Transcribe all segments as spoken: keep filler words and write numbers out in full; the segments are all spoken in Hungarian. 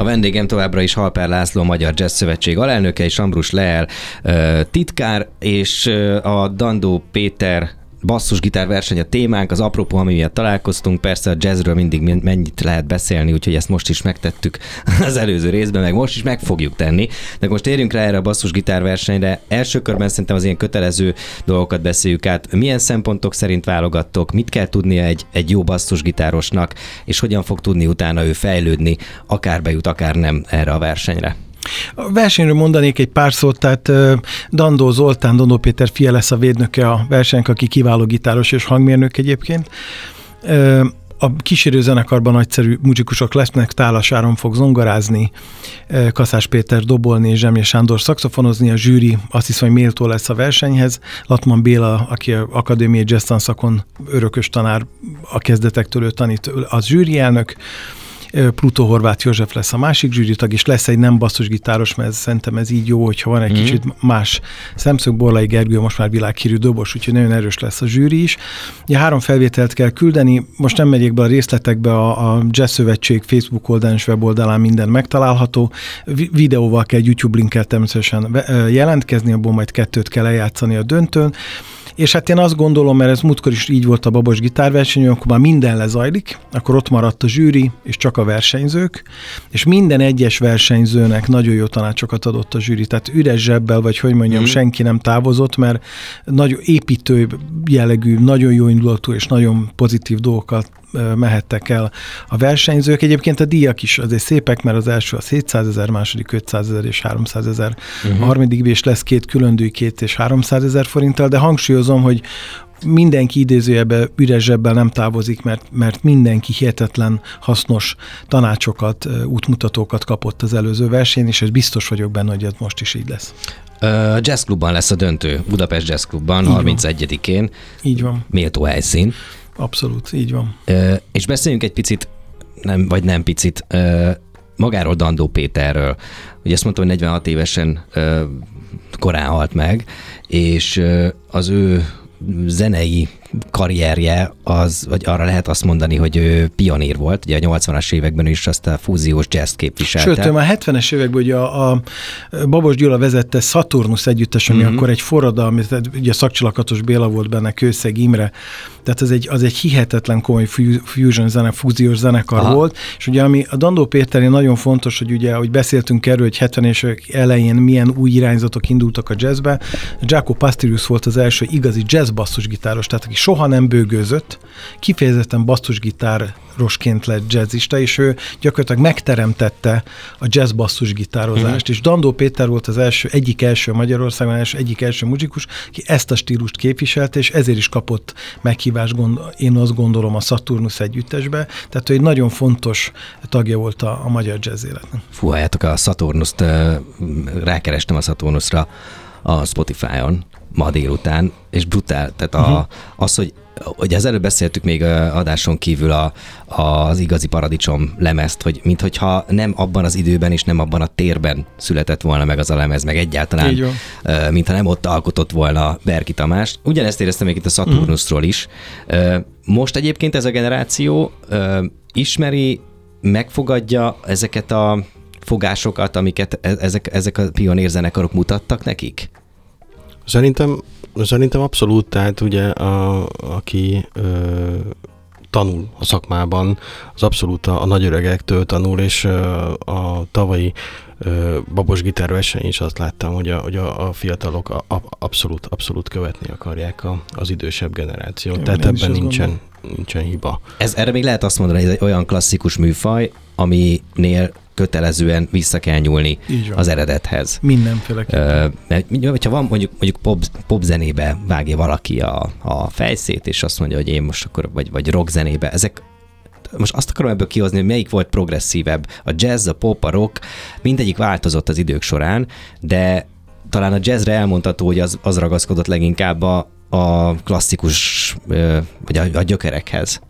A vendégem továbbra is Halper László, Magyar Jazz Szövetség alelnöke, és Ambrus Leel titkár, és a Dandó Péter basszusgitár verseny a témánk, az apropó, ami miatt találkoztunk. Persze a jazzről mindig mennyit lehet beszélni, úgyhogy ezt most is megtettük az előző részben, meg most is meg fogjuk tenni. De most térjünk rá erre a basszusgitár versenyre. Első körben szerintem az ilyen kötelező dolgokat beszéljük át. Milyen szempontok szerint válogattok, mit kell tudnia egy, egy jó basszusgitárosnak, és hogyan fog tudni utána ő fejlődni, akár bejut, akár nem erre a versenyre? A versenyről mondanék egy pár szót, tehát Dandó Zoltán, Dandó Péter fia lesz a védnöke a versenynek, aki kiváló gitáros és hangmérnök egyébként. A kísérő zenekarban nagyszerű muzsikusok lesznek, Tálas Áron fog zongorázni, Kaszás Péter dobolni és Zsemlye Sándor szaxofonozni, a zsűri azt hiszem, hogy méltó lesz a versenyhez. Latman Béla, aki a akadémiai jazz tanszakon örökös tanár, a kezdetektől ő tanít, az zsűri elnök. Pluto Horváth József lesz a másik zsűritag, és lesz egy nem basszusgitáros, mert szerintem ez így jó, hogyha van egy mm. kicsit más szemszög. Borlai Gergő most már világhírű dobos, úgyhogy nagyon erős lesz a zsűri is. Ugye három felvételt kell küldeni, most nem megyek be a részletekbe, a, a Jazz Szövetség Facebook oldalán és weboldalán minden megtalálható. Videóval kell, YouTube linkkel természetesen jelentkezni, abból majd kettőt kell eljátszani a döntőn. És hát én azt gondolom, mert ez múltkor is így volt a babos gitárverseny, akkor már minden lezajlik, akkor ott maradt a zsűri, és csak a versenyzők, és minden egyes versenyzőnek nagyon jó tanácsokat adott a zsűri, tehát üres zsebbel, vagy hogy mondjam, mm. senki nem távozott, mert nagyon építő jellegű, nagyon jó indulatú és nagyon pozitív dolgokat mehettek el a versenyzők. Egyébként a díjak is azért szépek, mert az első az hétszázezer, második ötszázezer és háromszázezer, uh-huh. a harmadik és lesz két külön díj, két és háromszázezer forinttal, de hangsúlyozom, hogy mindenki idézőjebe üres zsebbel nem távozik, mert, mert mindenki hihetetlen hasznos tanácsokat, útmutatókat kapott az előző versenyen, és ez biztos vagyok benne, hogy ez most is így lesz. A Jazz Klubban lesz a döntő, Budapest Jazz Klubban, harmincegyedikén. Így van. Méltó helyszín. Abszolút, így van. Ö, és beszéljünk egy picit, nem, vagy nem picit, ö, magáról Dandó Péterről. Ugye azt mondtam, hogy negyvenhat évesen ö, korán halt meg, és ö, az ő zenei karrierje, az, vagy arra lehet azt mondani, hogy ő pionír volt, ugye a nyolcvanas években is azt a fúziós jazz képviselte. Sőt, ő már hetvenes években ugye a, a Babos Gyula vezette Saturnus együttes, ami mm-hmm. akkor egy forradalmi, ugye Szakcsilakatos Béla volt benne, Kőszeg Imre, tehát az egy, az egy hihetetlen komoly fusion zene, fúziós zenekar Aha. volt, és ugye ami a Dandó Péterén nagyon fontos, hogy ugye, hogy beszéltünk erről, hogy hetvenes évek elején milyen új irányzatok indultak a jazzbe. Jaco Pastorius volt az első igazi jazz basszusgitáros, tehát aki soha nem bőgőzött, kifejezetten basszusgitárosként lett jazzista, és ő gyakorlatilag megteremtette a jazz basszusgitározást, mm. és Dandó Péter volt az első, egyik első Magyarországon, első, egyik első muzsikus, ki ezt a stílust képviselte, és ezért is kapott meghívást, gond, én azt gondolom, a Saturnus együttesbe, tehát ő egy nagyon fontos tagja volt a, a magyar jazz életnek. Fú, halljátok, a Saturnust, rákerestem a Saturnusra a Spotify-on ma délután, és brutál. Tehát a, uh-huh. az, hogy, hogy az előbb beszéltük még adáson kívül a, a, az igazi paradicsom lemezt, hogy minthogyha nem abban az időben és nem abban a térben született volna meg az a lemez, meg egyáltalán, mintha nem ott alkotott volna Berki Tamás. Ugyanezt éreztem még itt a Saturnusról is. Most egyébként ez a generáció ismeri, megfogadja ezeket a fogásokat, amiket ezek, ezek a pionérzenekarok mutattak nekik? Szerintem, szerintem abszolút, tehát ugye a, aki ö, tanul a szakmában, az abszolút a, a nagyöregektől tanul, és ö, a tavalyi ö, babos gitárverseny is azt láttam, hogy a, hogy a, a fiatalok a, a, abszolút, abszolút követni akarják a, az idősebb generációt, Én tehát ebben nincsen, nincsen hiba. Ez, erre még lehet azt mondani, hogy ez egy olyan klasszikus műfaj, aminél kötelezően vissza kell nyúlni az eredethez. Mindenféleképpen. Uh, hogyha van mondjuk, mondjuk pop, pop zenébe vágja valaki a, a fejszét, és azt mondja, hogy én most akkor, vagy, vagy rock zenébe, ezek, most azt akarom ebből kihozni, hogy melyik volt progresszívebb. A jazz, a pop, a rock, mindegyik változott az idők során, de talán a jazzre elmondható, hogy az, az ragaszkodott leginkább a, a klasszikus, vagy a, a gyökerekhez.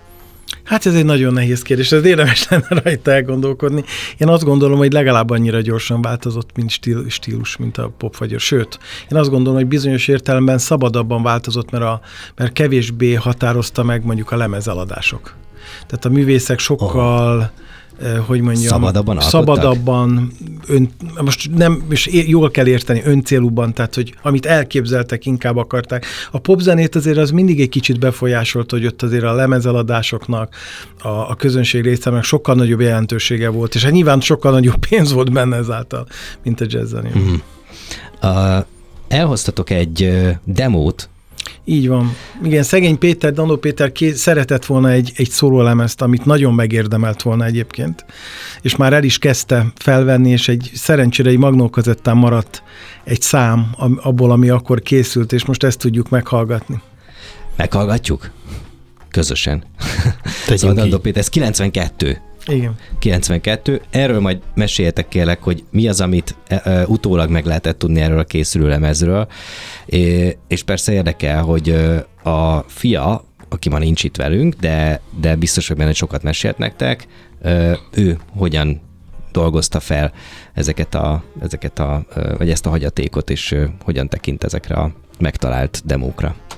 Hát ez egy nagyon nehéz kérdés, ez érdemes lenne rajta elgondolkodni. Én azt gondolom, hogy legalább annyira gyorsan változott, mint stíl, stílus, mint a pop vagy a sőt. Én azt gondolom, hogy bizonyos értelemben szabadabban változott, mert, a, mert kevésbé határozta meg mondjuk a lemezeladások. Tehát a művészek sokkal, hogy mondjam, szabadabban, szabadabban ön, most nem, és jól kell érteni, öncélúban, tehát, hogy amit elképzeltek, inkább akarták. A popzenét azért az mindig egy kicsit befolyásolt, hogy ott azért a lemezeladásoknak, a, a közönség részének sokkal nagyobb jelentősége volt, és hát nyilván sokkal nagyobb pénz volt benne ezáltal, mint a jazzzenében. Mm-hmm. Uh, elhoztatok egy uh, demót. Így van. Igen, szegény Péter, Dandó Péter ké- szeretett volna egy, egy szórólemezt, amit nagyon megérdemelt volna egyébként, és már el is kezdte felvenni, és egy szerencsére egy magnókazettán maradt egy szám abból, ami akkor készült, és most ezt tudjuk meghallgatni. Meghallgatjuk? Közösen. Szóval Dandó Péter, ez kilencvenkettő. Igen. kilencvenkettő. Erről majd meséljetek kérlek, hogy mi az, amit uh, utólag meg lehetett tudni erről a készülő lemezről. É, és persze érdekel, hogy uh, a fia, aki ma nincs itt velünk, de, de biztos, hogy benne sokat mesélt nektek, uh, ő hogyan dolgozta fel ezeket a, ezeket a, uh, vagy ezt a hagyatékot, és uh, hogyan tekint ezekre a megtalált demókra.